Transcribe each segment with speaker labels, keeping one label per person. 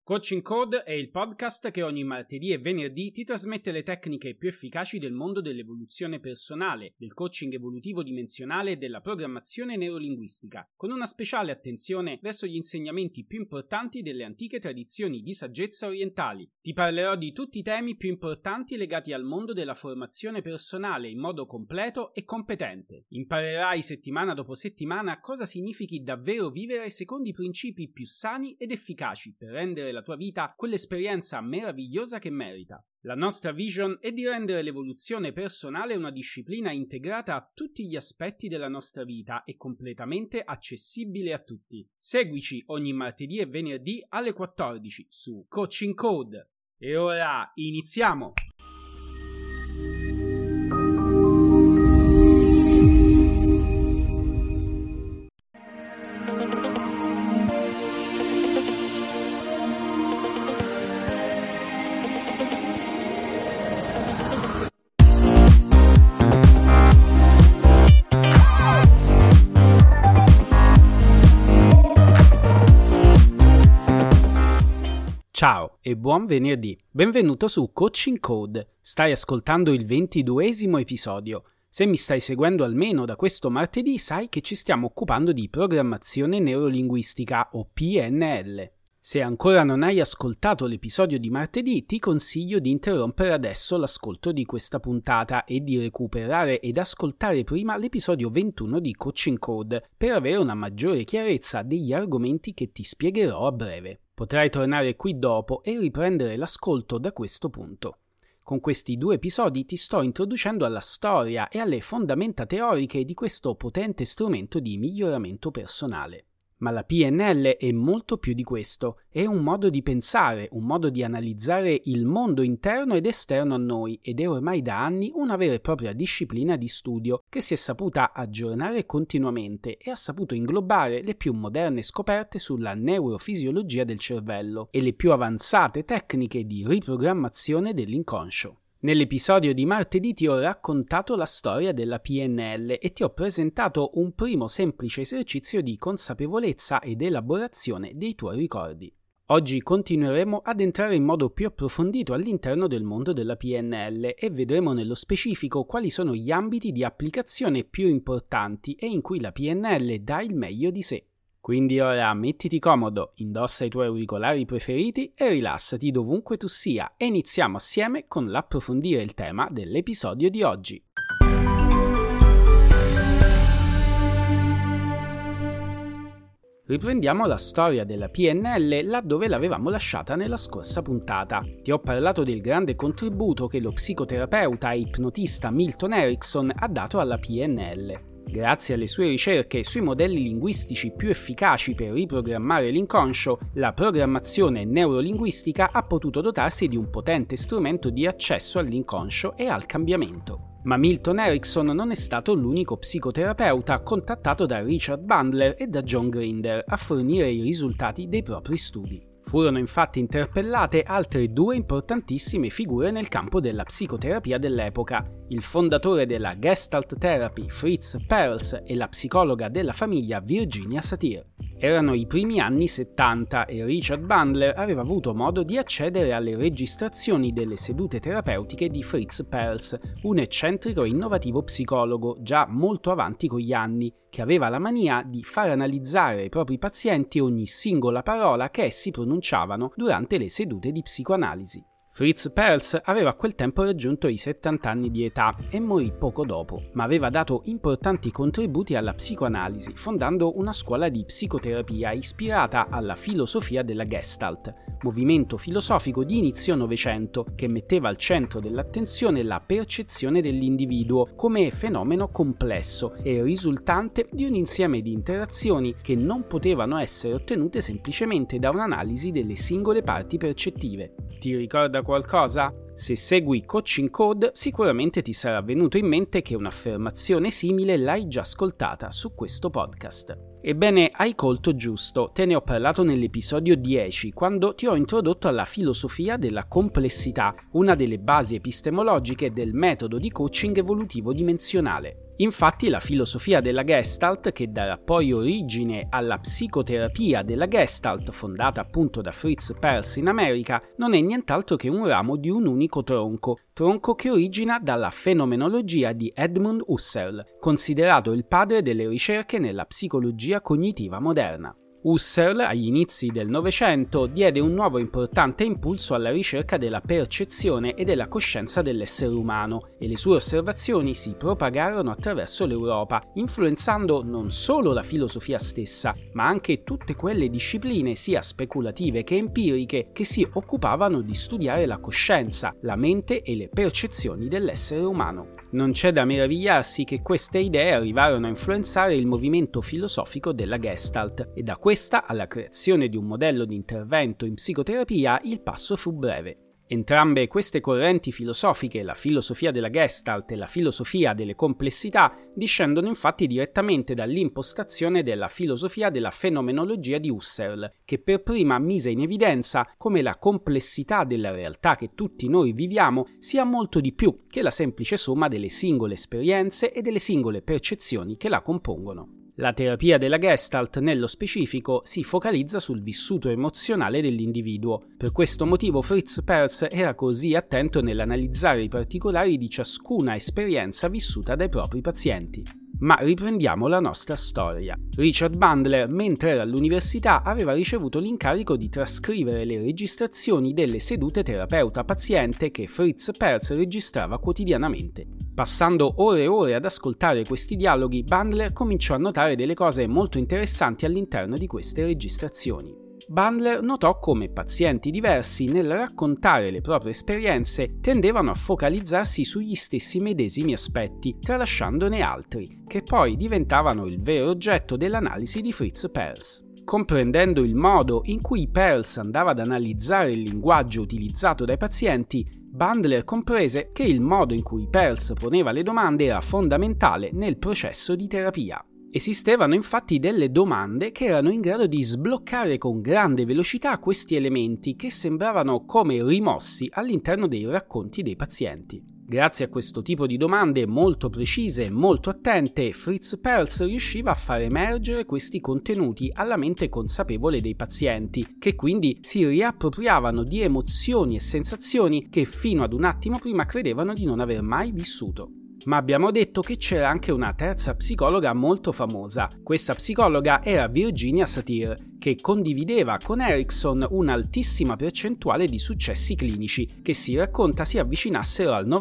Speaker 1: Coaching Code è il podcast che ogni martedì e venerdì ti trasmette le tecniche più efficaci del mondo dell'evoluzione personale, del coaching evolutivo dimensionale e della programmazione neurolinguistica, con una speciale attenzione verso gli insegnamenti più importanti delle antiche tradizioni di saggezza orientali. Ti parlerò di tutti i temi più importanti legati al mondo della formazione personale in modo completo e competente. Imparerai settimana dopo settimana cosa significhi davvero vivere secondo i principi più sani ed efficaci per rendere la tua vita quell'esperienza meravigliosa che merita. La nostra vision è di rendere l'evoluzione personale una disciplina integrata a tutti gli aspetti della nostra vita e completamente accessibile a tutti. Seguici ogni martedì e venerdì alle 14 su Coaching Code. E ora iniziamo! Ciao e buon venerdì, benvenuto su Coaching Code, stai ascoltando il 22esimo episodio. Se mi stai seguendo almeno da questo martedì sai che ci stiamo occupando di programmazione neurolinguistica o PNL. Se ancora non hai ascoltato l'episodio di martedì ti consiglio di interrompere adesso l'ascolto di questa puntata e di recuperare ed ascoltare prima l'episodio 21 di Coaching Code per avere una maggiore chiarezza degli argomenti che ti spiegherò a breve. Potrai tornare qui dopo e riprendere l'ascolto da questo punto. Con questi due episodi ti sto introducendo alla storia e alle fondamenta teoriche di questo potente strumento di miglioramento personale. Ma la PNL è molto più di questo, è un modo di pensare, un modo di analizzare il mondo interno ed esterno a noi ed è ormai da anni una vera e propria disciplina di studio che si è saputa aggiornare continuamente e ha saputo inglobare le più moderne scoperte sulla neurofisiologia del cervello e le più avanzate tecniche di riprogrammazione dell'inconscio. Nell'episodio di martedì ti ho raccontato la storia della PNL e ti ho presentato un primo semplice esercizio di consapevolezza ed elaborazione dei tuoi ricordi. Oggi continueremo ad entrare in modo più approfondito all'interno del mondo della PNL e vedremo nello specifico quali sono gli ambiti di applicazione più importanti e in cui la PNL dà il meglio di sé. Quindi ora mettiti comodo, indossa i tuoi auricolari preferiti e rilassati dovunque tu sia e iniziamo assieme con l'approfondire il tema dell'episodio di oggi. Riprendiamo la storia della PNL laddove l'avevamo lasciata nella scorsa puntata. Ti ho parlato del grande contributo che lo psicoterapeuta e ipnotista Milton Erickson ha dato alla PNL. Grazie alle sue ricerche sui modelli linguistici più efficaci per riprogrammare l'inconscio, la programmazione neurolinguistica ha potuto dotarsi di un potente strumento di accesso all'inconscio e al cambiamento. Ma Milton Erickson non è stato l'unico psicoterapeuta contattato da Richard Bandler e da John Grinder a fornire i risultati dei propri studi. Furono infatti interpellate altre due importantissime figure nel campo della psicoterapia dell'epoca, il fondatore della Gestalt Therapy Fritz Perls e la psicologa della famiglia Virginia Satir. Erano i primi anni 70 e Richard Bandler aveva avuto modo di accedere alle registrazioni delle sedute terapeutiche di Fritz Perls, un eccentrico e innovativo psicologo già molto avanti con gli anni, che aveva la mania di far analizzare ai propri pazienti ogni singola parola che essi pronunciavano durante le sedute di psicoanalisi. Fritz Perls aveva a quel tempo raggiunto i 70 anni di età e morì poco dopo, ma aveva dato importanti contributi alla psicoanalisi, fondando una scuola di psicoterapia ispirata alla filosofia della Gestalt, movimento filosofico di inizio Novecento che metteva al centro dell'attenzione la percezione dell'individuo come fenomeno complesso e risultante di un insieme di interazioni che non potevano essere ottenute semplicemente da un'analisi delle singole parti percettive. Ti ricorda qualcosa? Se segui Coaching Code sicuramente ti sarà venuto in mente che un'affermazione simile l'hai già ascoltata su questo podcast. Ebbene, hai colto giusto, te ne ho parlato nell'episodio 10, quando ti ho introdotto alla filosofia della complessità, una delle basi epistemologiche del metodo di coaching evolutivo dimensionale. Infatti la filosofia della Gestalt, che darà poi origine alla psicoterapia della Gestalt, fondata appunto da Fritz Perls in America, non è nient'altro che un ramo di un unico tronco che origina dalla fenomenologia di Edmund Husserl, considerato il padre delle ricerche nella psicologia cognitiva moderna. Husserl, agli inizi del Novecento, diede un nuovo importante impulso alla ricerca della percezione e della coscienza dell'essere umano, e le sue osservazioni si propagarono attraverso l'Europa, influenzando non solo la filosofia stessa, ma anche tutte quelle discipline sia speculative che empiriche che si occupavano di studiare la coscienza, la mente e le percezioni dell'essere umano. Non c'è da meravigliarsi che queste idee arrivarono a influenzare il movimento filosofico della Gestalt, e da questa alla creazione di un modello di intervento in psicoterapia il passo fu breve. Entrambe queste correnti filosofiche, la filosofia della Gestalt e la filosofia delle complessità, discendono infatti direttamente dall'impostazione della filosofia della fenomenologia di Husserl, che per prima mise in evidenza come la complessità della realtà che tutti noi viviamo sia molto di più che la semplice somma delle singole esperienze e delle singole percezioni che la compongono. La terapia della Gestalt, nello specifico, si focalizza sul vissuto emozionale dell'individuo. Per questo motivo Fritz Perls era così attento nell'analizzare i particolari di ciascuna esperienza vissuta dai propri pazienti. Ma riprendiamo la nostra storia. Richard Bandler, mentre era all'università, aveva ricevuto l'incarico di trascrivere le registrazioni delle sedute terapeuta-paziente che Fritz Perls registrava quotidianamente. Passando ore e ore ad ascoltare questi dialoghi, Bandler cominciò a notare delle cose molto interessanti all'interno di queste registrazioni. Bandler notò come pazienti diversi, nel raccontare le proprie esperienze, tendevano a focalizzarsi sugli stessi medesimi aspetti, tralasciandone altri, che poi diventavano il vero oggetto dell'analisi di Fritz Perls. Comprendendo il modo in cui Perls andava ad analizzare il linguaggio utilizzato dai pazienti, Bandler comprese che il modo in cui Perls poneva le domande era fondamentale nel processo di terapia. Esistevano infatti delle domande che erano in grado di sbloccare con grande velocità questi elementi che sembravano come rimossi all'interno dei racconti dei pazienti. Grazie a questo tipo di domande molto precise e molto attente, Fritz Perls riusciva a far emergere questi contenuti alla mente consapevole dei pazienti, che quindi si riappropriavano di emozioni e sensazioni che fino ad un attimo prima credevano di non aver mai vissuto. Ma abbiamo detto che c'era anche una terza psicologa molto famosa. Questa psicologa era Virginia Satir, che condivideva con Erikson un'altissima percentuale di successi clinici, che si racconta si avvicinassero al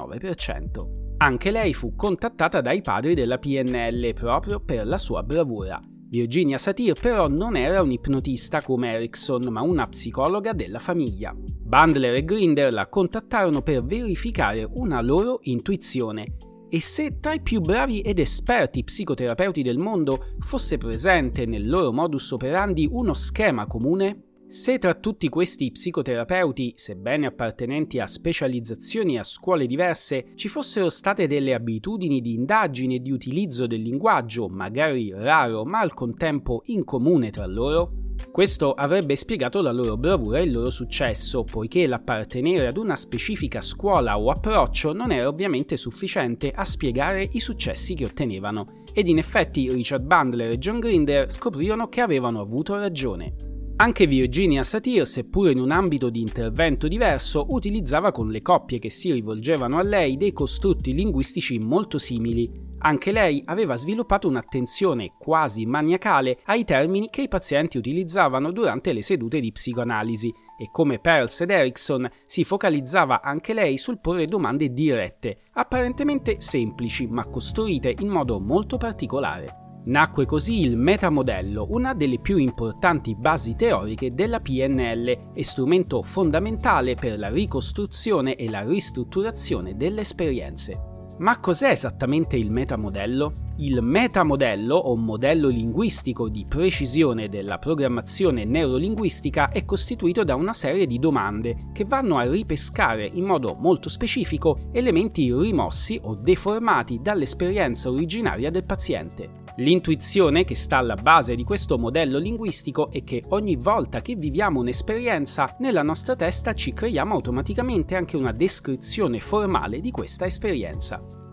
Speaker 1: 99%. Anche lei fu contattata dai padri della PNL proprio per la sua bravura. Virginia Satir però non era un ipnotista come Erikson, ma una psicologa della famiglia. Bandler e Grinder la contattarono per verificare una loro intuizione, e se tra i più bravi ed esperti psicoterapeuti del mondo fosse presente nel loro modus operandi uno schema comune. Se tra tutti questi psicoterapeuti, sebbene appartenenti a specializzazioni e a scuole diverse, ci fossero state delle abitudini di indagine e di utilizzo del linguaggio, magari raro ma al contempo in comune tra loro, questo avrebbe spiegato la loro bravura e il loro successo, poiché l'appartenere ad una specifica scuola o approccio non era ovviamente sufficiente a spiegare i successi che ottenevano, ed in effetti Richard Bandler e John Grinder scoprirono che avevano avuto ragione. Anche Virginia Satir, seppure in un ambito di intervento diverso, utilizzava con le coppie che si rivolgevano a lei dei costrutti linguistici molto simili. Anche lei aveva sviluppato un'attenzione quasi maniacale ai termini che i pazienti utilizzavano durante le sedute di psicoanalisi, e come Perls ed Erikson si focalizzava anche lei sul porre domande dirette, apparentemente semplici ma costruite in modo molto particolare. Nacque così il metamodello, una delle più importanti basi teoriche della PNL e strumento fondamentale per la ricostruzione e la ristrutturazione delle esperienze. Ma cos'è esattamente il metamodello? Il metamodello, o modello linguistico di precisione della programmazione neurolinguistica, è costituito da una serie di domande che vanno a ripescare in modo molto specifico elementi rimossi o deformati dall'esperienza originaria del paziente. L'intuizione che sta alla base di questo modello linguistico è che ogni volta che viviamo un'esperienza, nella nostra testa ci creiamo automaticamente anche una descrizione formale di questa esperienza.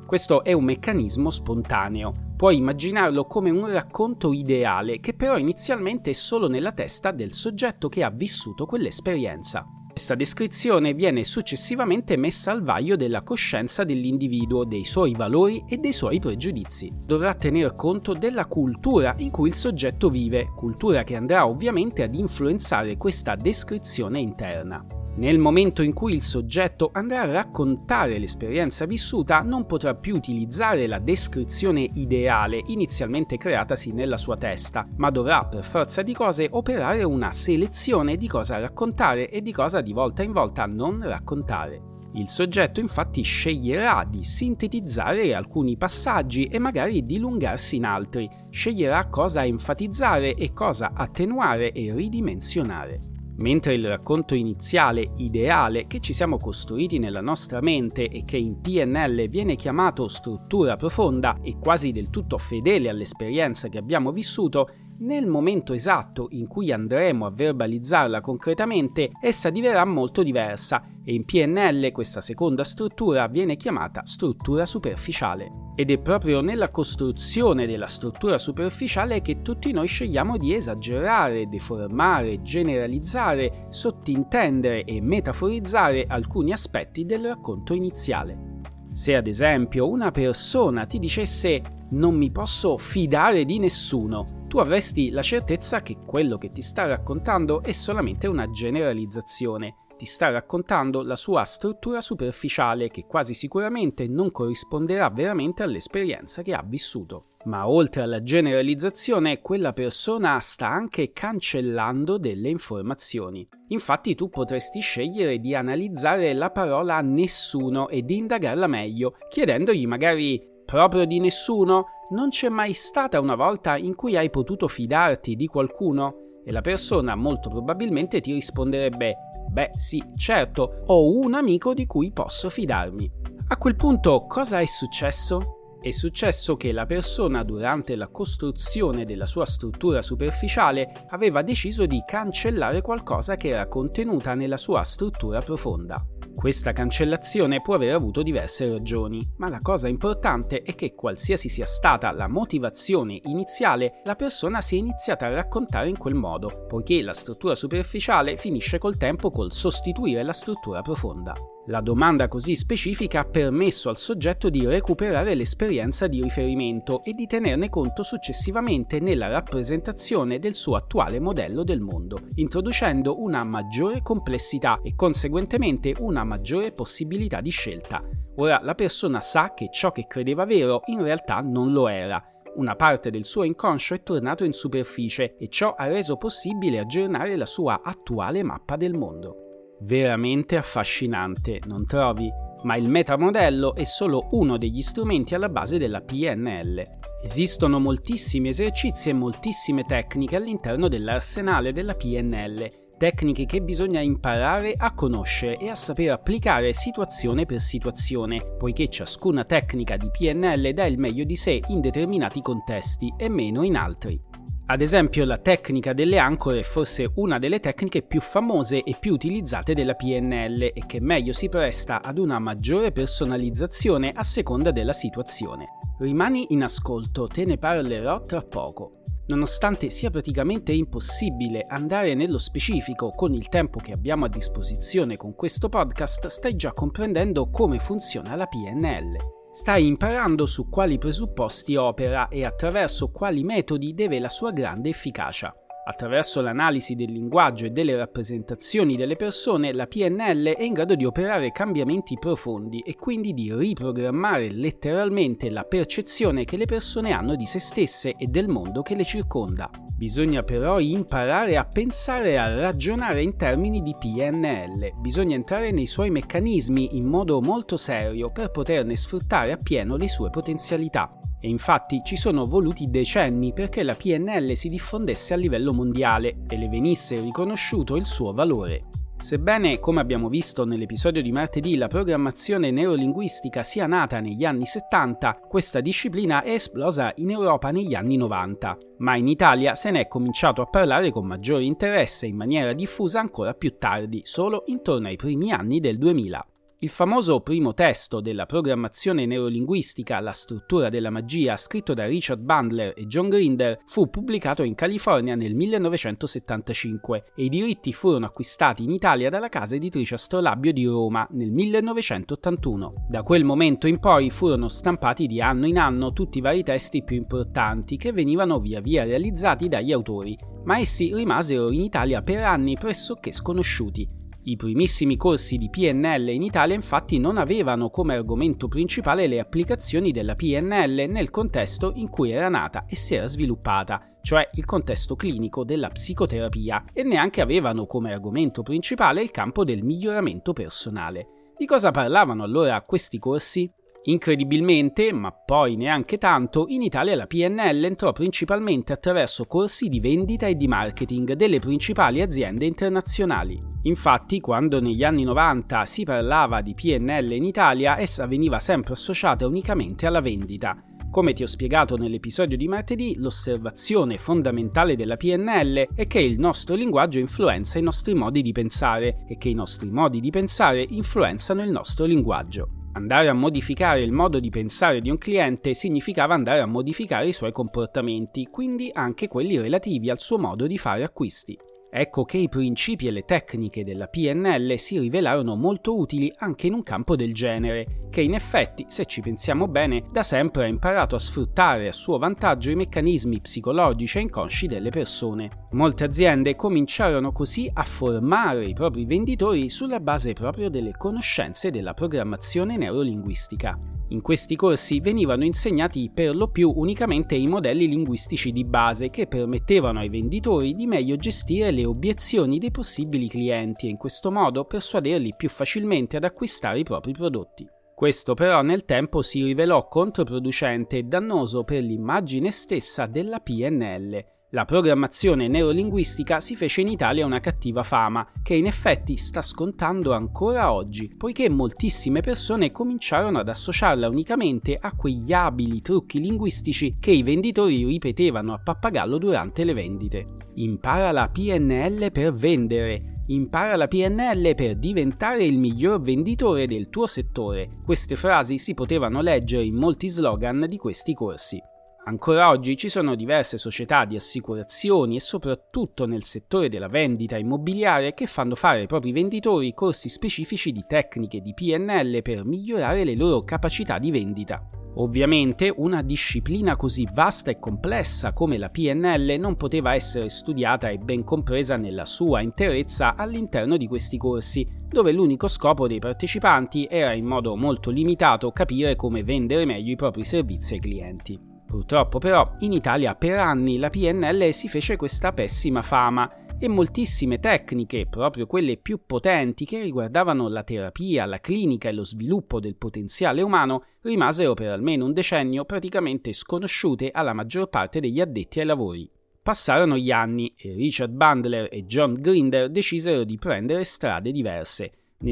Speaker 1: Questo è un meccanismo spontaneo. Puoi immaginarlo come un racconto ideale che però inizialmente è solo nella testa del soggetto che ha vissuto quell'esperienza. Questa descrizione viene successivamente messa al vaglio della coscienza dell'individuo, dei suoi valori e dei suoi pregiudizi. Dovrà tener conto della cultura in cui il soggetto vive, cultura che andrà ovviamente ad influenzare questa descrizione interna. Nel momento in cui il soggetto andrà a raccontare l'esperienza vissuta, non potrà più utilizzare la descrizione ideale inizialmente creatasi nella sua testa, ma dovrà per forza di cose operare una selezione di cosa raccontare e di cosa di volta in volta non raccontare. Il soggetto infatti sceglierà di sintetizzare alcuni passaggi e magari dilungarsi in altri, sceglierà cosa enfatizzare e cosa attenuare e ridimensionare. Mentre il racconto iniziale, ideale, che ci siamo costruiti nella nostra mente e che in PNL viene chiamato struttura profonda e quasi del tutto fedele all'esperienza che abbiamo vissuto, nel momento esatto in cui andremo a verbalizzarla concretamente, essa diverrà molto diversa e in PNL questa seconda struttura viene chiamata struttura superficiale. Ed è proprio nella costruzione della struttura superficiale che tutti noi scegliamo di esagerare, deformare, generalizzare, sottintendere e metaforizzare alcuni aspetti del racconto iniziale. Se ad esempio una persona ti dicesse "non mi posso fidare di nessuno", tu avresti la certezza che quello che ti sta raccontando è solamente una generalizzazione. Ti sta raccontando la sua struttura superficiale che quasi sicuramente non corrisponderà veramente all'esperienza che ha vissuto. Ma oltre alla generalizzazione, quella persona sta anche cancellando delle informazioni. Infatti tu potresti scegliere di analizzare la parola nessuno e di indagarla meglio, chiedendogli magari "proprio di nessuno? Non c'è mai stata una volta in cui hai potuto fidarti di qualcuno?" E la persona molto probabilmente ti risponderebbe "beh sì, certo, ho un amico di cui posso fidarmi". A quel punto cosa è successo? È successo che la persona durante la costruzione della sua struttura superficiale aveva deciso di cancellare qualcosa che era contenuta nella sua struttura profonda. Questa cancellazione può aver avuto diverse ragioni, ma la cosa importante è che qualsiasi sia stata la motivazione iniziale, la persona si è iniziata a raccontare in quel modo, poiché la struttura superficiale finisce col tempo col sostituire la struttura profonda. La domanda così specifica ha permesso al soggetto di recuperare l'esperienza di riferimento e di tenerne conto successivamente nella rappresentazione del suo attuale modello del mondo, introducendo una maggiore complessità e conseguentemente una maggiore possibilità di scelta. Ora la persona sa che ciò che credeva vero in realtà non lo era. Una parte del suo inconscio è tornato in superficie e ciò ha reso possibile aggiornare la sua attuale mappa del mondo. Veramente affascinante, non trovi? Ma il metamodello è solo uno degli strumenti alla base della PNL. Esistono moltissimi esercizi e moltissime tecniche all'interno dell'arsenale della PNL, tecniche che bisogna imparare a conoscere e a saper applicare situazione per situazione, poiché ciascuna tecnica di PNL dà il meglio di sé in determinati contesti e meno in altri. Ad esempio, la tecnica delle ancore è forse una delle tecniche più famose e più utilizzate della PNL e che meglio si presta ad una maggiore personalizzazione a seconda della situazione. Rimani in ascolto, te ne parlerò tra poco. Nonostante sia praticamente impossibile andare nello specifico con il tempo che abbiamo a disposizione con questo podcast, stai già comprendendo come funziona la PNL. Stai imparando su quali presupposti opera e attraverso quali metodi deve la sua grande efficacia. Attraverso l'analisi del linguaggio e delle rappresentazioni delle persone, la PNL è in grado di operare cambiamenti profondi e quindi di riprogrammare letteralmente la percezione che le persone hanno di se stesse e del mondo che le circonda. Bisogna però imparare a pensare e a ragionare in termini di PNL, bisogna entrare nei suoi meccanismi in modo molto serio per poterne sfruttare appieno le sue potenzialità. E infatti ci sono voluti decenni perché la PNL si diffondesse a livello mondiale e le venisse riconosciuto il suo valore. Sebbene, come abbiamo visto nell'episodio di martedì, la programmazione neurolinguistica sia nata negli anni 70, questa disciplina è esplosa in Europa negli anni 90, ma in Italia se ne è cominciato a parlare con maggiore interesse in maniera diffusa ancora più tardi, solo intorno ai primi anni del 2000. Il famoso primo testo della programmazione neurolinguistica La struttura della magia, scritto da Richard Bandler e John Grinder, fu pubblicato in California nel 1975 e i diritti furono acquistati in Italia dalla casa editrice Astrolabio di Roma nel 1981. Da quel momento in poi furono stampati di anno in anno tutti i vari testi più importanti che venivano via via realizzati dagli autori, ma essi rimasero in Italia per anni pressoché sconosciuti. I primissimi corsi di PNL in Italia infatti non avevano come argomento principale le applicazioni della PNL nel contesto in cui era nata e si era sviluppata, cioè il contesto clinico della psicoterapia, e neanche avevano come argomento principale il campo del miglioramento personale. Di cosa parlavano allora questi corsi? Incredibilmente, ma poi neanche tanto, in Italia la PNL entrò principalmente attraverso corsi di vendita e di marketing delle principali aziende internazionali. Infatti, quando negli anni 90 si parlava di PNL in Italia, essa veniva sempre associata unicamente alla vendita. Come ti ho spiegato nell'episodio di martedì, l'osservazione fondamentale della PNL è che il nostro linguaggio influenza i nostri modi di pensare e che i nostri modi di pensare influenzano il nostro linguaggio. Andare a modificare il modo di pensare di un cliente significava andare a modificare i suoi comportamenti, quindi anche quelli relativi al suo modo di fare acquisti. Ecco che i principi e le tecniche della PNL si rivelarono molto utili anche in un campo del genere, che in effetti, se ci pensiamo bene, da sempre ha imparato a sfruttare a suo vantaggio i meccanismi psicologici e inconsci delle persone. Molte aziende cominciarono così a formare i propri venditori sulla base proprio delle conoscenze della programmazione neurolinguistica. In questi corsi venivano insegnati per lo più unicamente i modelli linguistici di base che permettevano ai venditori di meglio gestire le obiezioni dei possibili clienti e in questo modo persuaderli più facilmente ad acquistare i propri prodotti. Questo però nel tempo si rivelò controproducente e dannoso per l'immagine stessa della PNL. La programmazione neurolinguistica si fece in Italia una cattiva fama, che in effetti sta scontando ancora oggi, poiché moltissime persone cominciarono ad associarla unicamente a quegli abili trucchi linguistici che i venditori ripetevano a pappagallo durante le vendite. Impara la PNL per vendere. Impara la PNL per diventare il miglior venditore del tuo settore. Queste frasi si potevano leggere in molti slogan di questi corsi. Ancora oggi ci sono diverse società di assicurazioni e soprattutto nel settore della vendita immobiliare che fanno fare ai propri venditori corsi specifici di tecniche di PNL per migliorare le loro capacità di vendita. Ovviamente una disciplina così vasta e complessa come la PNL non poteva essere studiata e ben compresa nella sua interezza all'interno di questi corsi, dove l'unico scopo dei partecipanti era in modo molto limitato capire come vendere meglio i propri servizi ai clienti. Purtroppo però in Italia per anni la PNL si fece questa pessima fama e moltissime tecniche, proprio quelle più potenti che riguardavano la terapia, la clinica e lo sviluppo del potenziale umano, rimasero per almeno un decennio praticamente sconosciute alla maggior parte degli addetti ai lavori. Passarono gli anni e Richard Bandler e John Grinder decisero di prendere strade diverse. Nel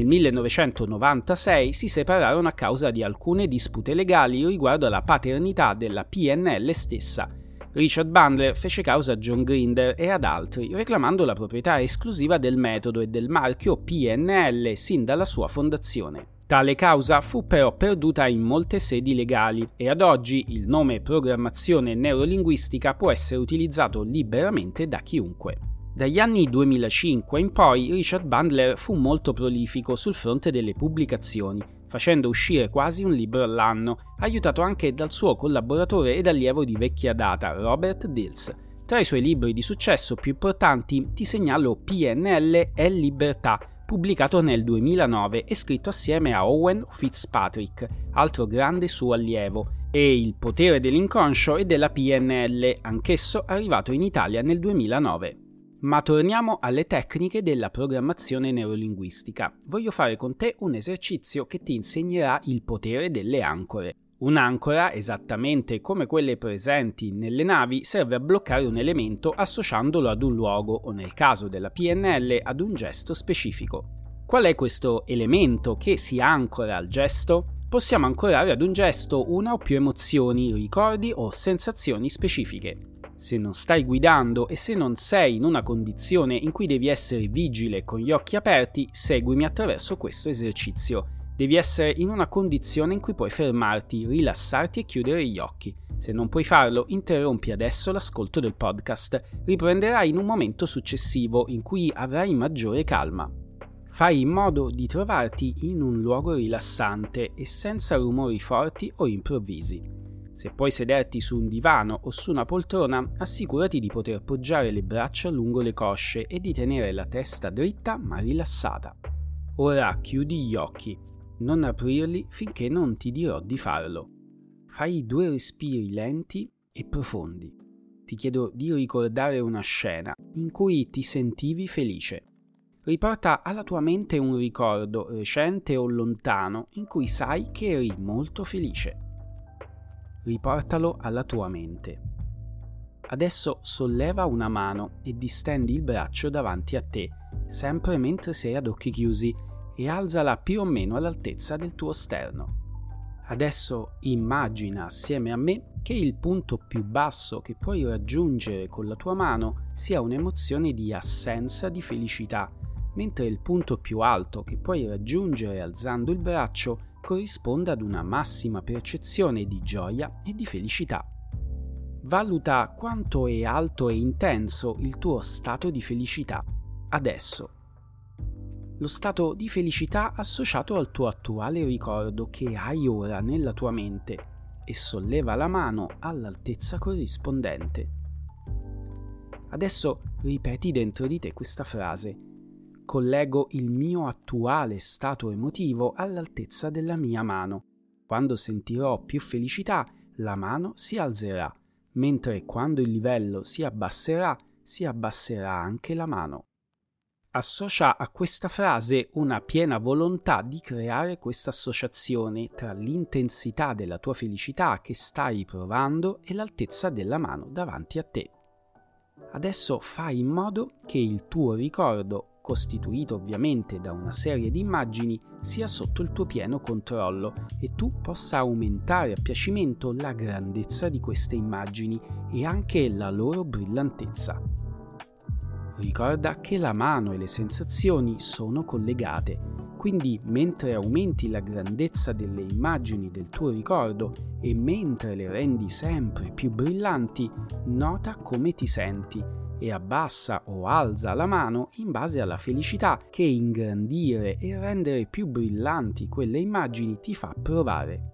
Speaker 1: 1996 si separarono a causa di alcune dispute legali riguardo alla paternità della PNL stessa. Richard Bandler fece causa a John Grinder e ad altri, reclamando la proprietà esclusiva del metodo e del marchio PNL sin dalla sua fondazione. Tale causa fu però perduta in molte sedi legali e ad oggi il nome programmazione neurolinguistica può essere utilizzato liberamente da chiunque. Dagli anni 2005 in poi Richard Bandler fu molto prolifico sul fronte delle pubblicazioni, facendo uscire quasi un libro all'anno, aiutato anche dal suo collaboratore ed allievo di vecchia data, Robert Dills. Tra i suoi libri di successo più importanti ti segnalo PNL è libertà, pubblicato nel 2009 e scritto assieme a Owen Fitzpatrick, altro grande suo allievo, e Il potere dell'inconscio e della PNL, anch'esso arrivato in Italia nel 2009. Ma torniamo alle tecniche della programmazione neurolinguistica. Voglio fare con te un esercizio che ti insegnerà il potere delle ancore. Un'ancora, esattamente come quelle presenti nelle navi, serve a bloccare un elemento associandolo ad un luogo o, nel caso della PNL, ad un gesto specifico. Qual è questo elemento che si ancora al gesto? Possiamo ancorare ad un gesto una o più emozioni, ricordi o sensazioni specifiche. Se non stai guidando e se non sei in una condizione in cui devi essere vigile con gli occhi aperti, seguimi attraverso questo esercizio. Devi essere in una condizione in cui puoi fermarti, rilassarti e chiudere gli occhi. Se non puoi farlo, interrompi adesso l'ascolto del podcast. Riprenderai in un momento successivo in cui avrai maggiore calma. Fai in modo di trovarti in un luogo rilassante e senza rumori forti o improvvisi. Se puoi sederti su un divano o su una poltrona, assicurati di poter poggiare le braccia lungo le cosce e di tenere la testa dritta ma rilassata. Ora chiudi gli occhi, non aprirli finché non ti dirò di farlo. Fai 2 respiri lenti e profondi. Ti chiedo di ricordare una scena in cui ti sentivi felice. Riporta alla tua mente un ricordo recente o lontano in cui sai che eri molto felice. Riportalo alla tua mente. Adesso solleva una mano e distendi il braccio davanti a te, sempre mentre sei ad occhi chiusi, e alzala più o meno all'altezza del tuo sterno. Adesso immagina assieme a me che il punto più basso che puoi raggiungere con la tua mano sia un'emozione di assenza di felicità, mentre il punto più alto che puoi raggiungere alzando il braccio corrisponde ad una massima percezione di gioia e di felicità. Valuta quanto è alto e intenso il tuo stato di felicità adesso. Lo stato di felicità associato al tuo attuale ricordo che hai ora nella tua mente e solleva la mano all'altezza corrispondente. Adesso ripeti dentro di te questa frase: collego il mio attuale stato emotivo all'altezza della mia mano. Quando sentirò più felicità, la mano si alzerà, mentre quando il livello si abbasserà anche la mano. Associa a questa frase una piena volontà di creare questa associazione tra l'intensità della tua felicità che stai provando e l'altezza della mano davanti a te. Adesso fai in modo che il tuo ricordo, costituito ovviamente da una serie di immagini, sia sotto il tuo pieno controllo e tu possa aumentare a piacimento la grandezza di queste immagini e anche la loro brillantezza. Ricorda che la mano e le sensazioni sono collegate, quindi mentre aumenti la grandezza delle immagini del tuo ricordo e mentre le rendi sempre più brillanti, nota come ti senti e abbassa o alza la mano in base alla felicità che ingrandire e rendere più brillanti quelle immagini ti fa provare.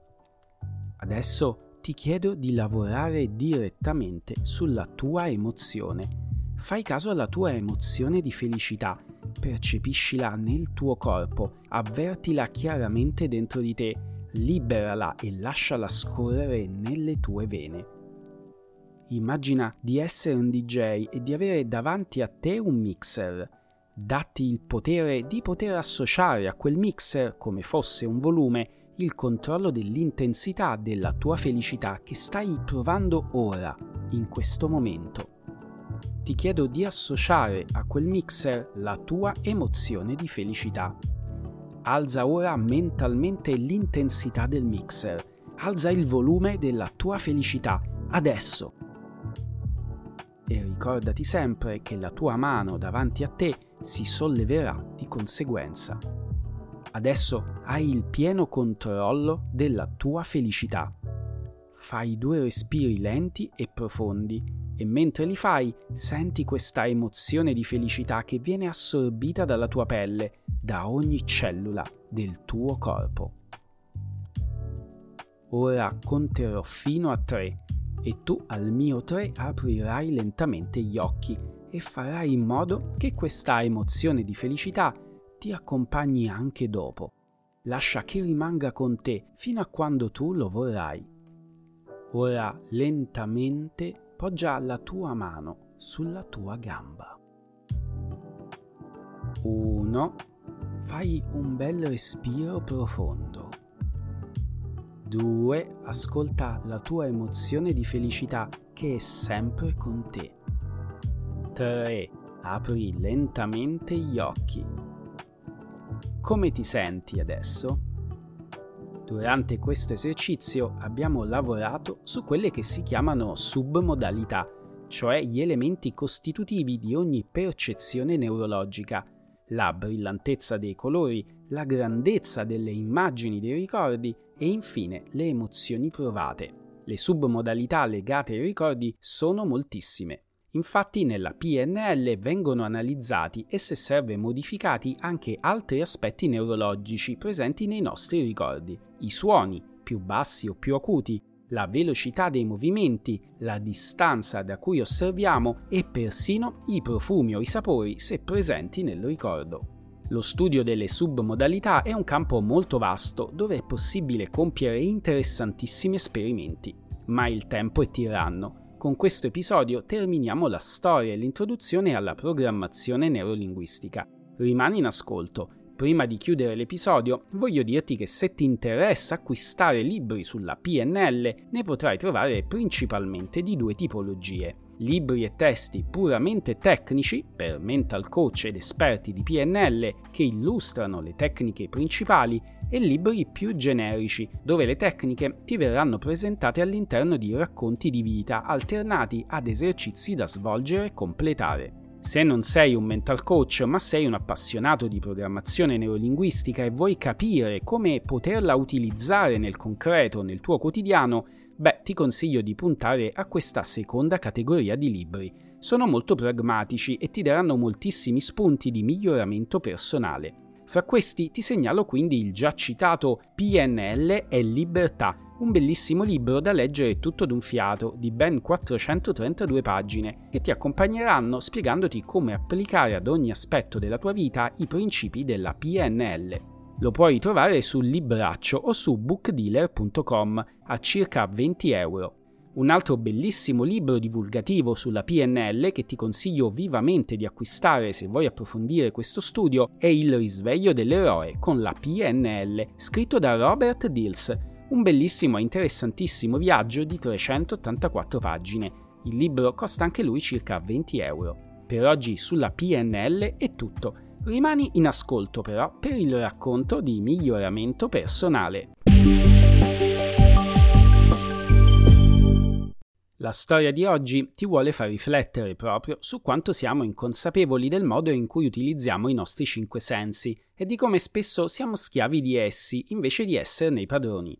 Speaker 1: Adesso ti chiedo di lavorare direttamente sulla tua emozione. Fai caso alla tua emozione di felicità, percepiscila nel tuo corpo, avvertila chiaramente dentro di te, liberala e lasciala scorrere nelle tue vene. Immagina di essere un DJ e di avere davanti a te un mixer. Datti il potere di poter associare a quel mixer, come fosse un volume, il controllo dell'intensità della tua felicità che stai provando ora, in questo momento. Ti chiedo di associare a quel mixer la tua emozione di felicità. Alza ora mentalmente l'intensità del mixer. Alza il volume della tua felicità, adesso. E ricordati sempre che la tua mano davanti a te si solleverà di conseguenza. Adesso hai il pieno controllo della tua felicità. Fai 2 respiri lenti e profondi e mentre li fai senti questa emozione di felicità che viene assorbita dalla tua pelle, da ogni cellula del tuo corpo. Ora conterò fino a 3 e tu al mio 3 aprirai lentamente gli occhi e farai in modo che questa emozione di felicità ti accompagni anche dopo. Lascia che rimanga con te fino a quando tu lo vorrai. Ora lentamente poggia la tua mano sulla tua gamba. 1. Fai un bel respiro profondo. 2. Ascolta la tua emozione di felicità che è sempre con te. 3. Apri lentamente gli occhi. Come ti senti adesso? Durante questo esercizio abbiamo lavorato su quelle che si chiamano submodalità, cioè gli elementi costitutivi di ogni percezione neurologica. la brillantezza dei colori, la grandezza delle immagini dei ricordi e infine le emozioni provate. Le submodalità legate ai ricordi sono moltissime. Infatti nella PNL vengono analizzati e, se serve, modificati anche altri aspetti neurologici presenti nei nostri ricordi. I suoni, più bassi o più acuti, la velocità dei movimenti, la distanza da cui osserviamo e persino i profumi o i sapori se presenti nel ricordo. Lo studio delle submodalità è un campo molto vasto dove è possibile compiere interessantissimi esperimenti, ma il tempo è tiranno. Con questo episodio terminiamo la storia e l'introduzione alla programmazione neurolinguistica. Rimani in ascolto. Prima di chiudere l'episodio, voglio dirti che se ti interessa acquistare libri sulla PNL, ne potrai trovare principalmente di due tipologie. Libri e testi puramente tecnici, per mental coach ed esperti di PNL, che illustrano le tecniche principali, e libri più generici, dove le tecniche ti verranno presentate all'interno di racconti di vita alternati ad esercizi da svolgere e completare. Se non sei un mental coach, ma sei un appassionato di programmazione neurolinguistica e vuoi capire come poterla utilizzare nel concreto nel tuo quotidiano, ti consiglio di puntare a questa seconda categoria di libri. Sono molto pragmatici e ti daranno moltissimi spunti di miglioramento personale. Fra questi ti segnalo quindi il già citato PNL e Libertà, un bellissimo libro da leggere tutto d'un fiato, di ben 432 pagine, che ti accompagneranno spiegandoti come applicare ad ogni aspetto della tua vita i principi della PNL. Lo puoi trovare sul Libraccio o su bookdealer.com a circa 20 euro. Un altro bellissimo libro divulgativo sulla PNL che ti consiglio vivamente di acquistare se vuoi approfondire questo studio è Il risveglio dell'eroe con la PNL, scritto da Robert Dills, un bellissimo e interessantissimo viaggio di 384 pagine. Il libro costa anche lui circa 20 euro. Per oggi sulla PNL è tutto. Rimani in ascolto però per il racconto di miglioramento personale. La storia di oggi ti vuole far riflettere proprio su quanto siamo inconsapevoli del modo in cui utilizziamo i nostri 5 sensi e di come spesso siamo schiavi di essi invece di esserne i padroni.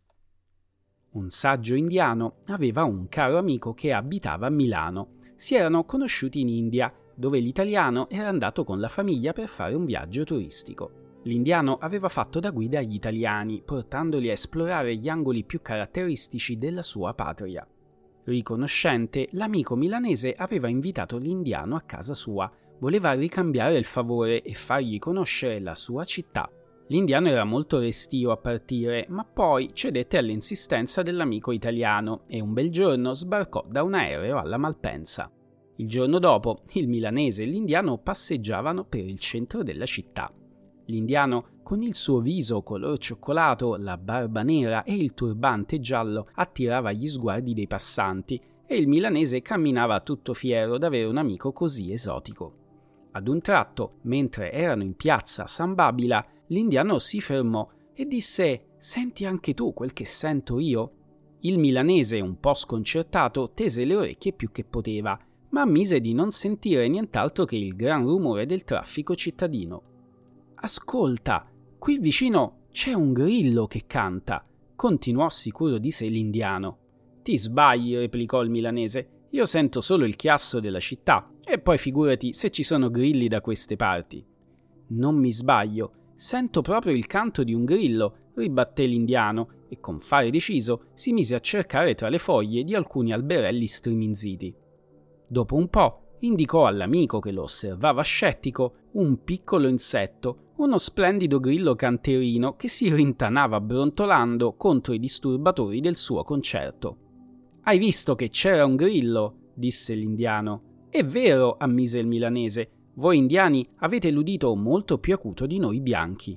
Speaker 1: Un saggio indiano aveva un caro amico che abitava a Milano. Si erano conosciuti in India, dove l'italiano era andato con la famiglia per fare un viaggio turistico. L'indiano aveva fatto da guida agli italiani, portandoli a esplorare gli angoli più caratteristici della sua patria. Riconoscente, l'amico milanese aveva invitato l'indiano a casa sua, voleva ricambiare il favore e fargli conoscere la sua città. L'indiano era molto restio a partire, ma poi cedette all'insistenza dell'amico italiano e un bel giorno sbarcò da un aereo alla Malpensa. Il giorno dopo, il milanese e l'indiano passeggiavano per il centro della città. L'indiano, con il suo viso color cioccolato, la barba nera e il turbante giallo, attirava gli sguardi dei passanti e il milanese camminava tutto fiero d'avere un amico così esotico. Ad un tratto, mentre erano in piazza San Babila, l'indiano si fermò e disse: «Senti anche tu quel che sento io?» Il milanese, un po' sconcertato, tese le orecchie più che poteva, ma ammise di non sentire nient'altro che il gran rumore del traffico cittadino. «Ascolta, qui vicino c'è un grillo che canta», continuò sicuro di sé l'indiano. «Ti sbagli», replicò il milanese, «io sento solo il chiasso della città, e poi figurati se ci sono grilli da queste parti». «Non mi sbaglio, sento proprio il canto di un grillo», ribatté l'indiano, e con fare deciso si mise a cercare tra le foglie di alcuni alberelli striminziti. Dopo un po' indicò all'amico che lo osservava scettico un piccolo insetto, uno splendido grillo canterino che si rintanava brontolando contro i disturbatori del suo concerto. «Hai visto che c'era un grillo?» disse l'indiano. «È vero», ammise il milanese, «voi indiani avete l'udito molto più acuto di noi bianchi».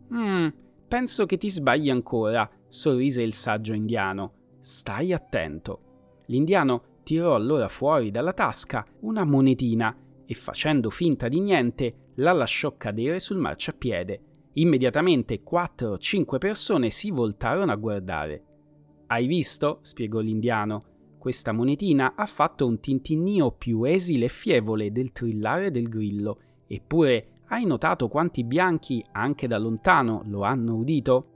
Speaker 1: Penso che ti sbagli ancora», sorrise il saggio indiano. «Stai attento». L'indiano tirò allora fuori dalla tasca una monetina e, facendo finta di niente, la lasciò cadere sul marciapiede. Immediatamente 4 o 5 persone si voltarono a guardare. «Hai visto?» spiegò l'indiano. «Questa monetina ha fatto un tintinnio più esile e fievole del trillare del grillo, eppure Hai notato quanti bianchi, anche da lontano, lo hanno udito?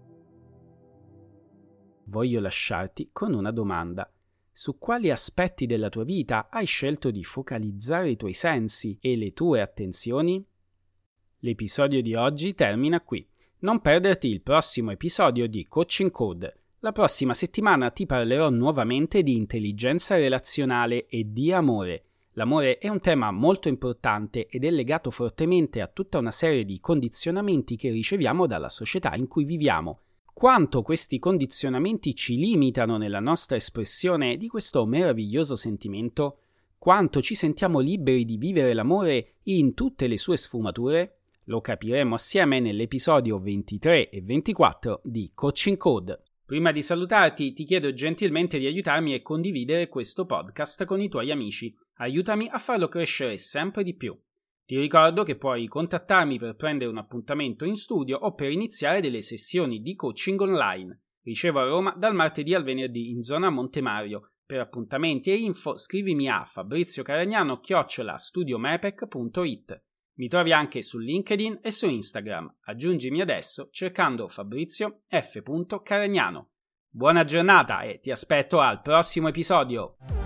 Speaker 1: Voglio lasciarti con una domanda. Su quali aspetti della tua vita hai scelto di focalizzare i tuoi sensi e le tue attenzioni? L'episodio di oggi termina qui. Non perderti il prossimo episodio di Coaching Code. La prossima settimana ti parlerò nuovamente di intelligenza relazionale e di amore. L'amore è un tema molto importante ed è legato fortemente a tutta una serie di condizionamenti che riceviamo dalla società in cui viviamo. Quanto questi condizionamenti ci limitano nella nostra espressione di questo meraviglioso sentimento? Quanto ci sentiamo liberi di vivere l'amore in tutte le sue sfumature? Lo capiremo assieme nell'episodio 23 e 24 di Coaching Code. Prima di salutarti, ti chiedo gentilmente di aiutarmi a condividere questo podcast con i tuoi amici. Aiutami a farlo crescere sempre di più. Ti ricordo che puoi contattarmi per prendere un appuntamento in studio o per iniziare delle sessioni di coaching online. Ricevo a Roma dal martedì al venerdì in zona Montemario. Per appuntamenti e info scrivimi a fabrizioCaragnano@studiomepec.it. Mi trovi anche su LinkedIn e su Instagram. Aggiungimi adesso cercando Fabrizio F. Caragnano. Buona giornata e ti aspetto al prossimo episodio!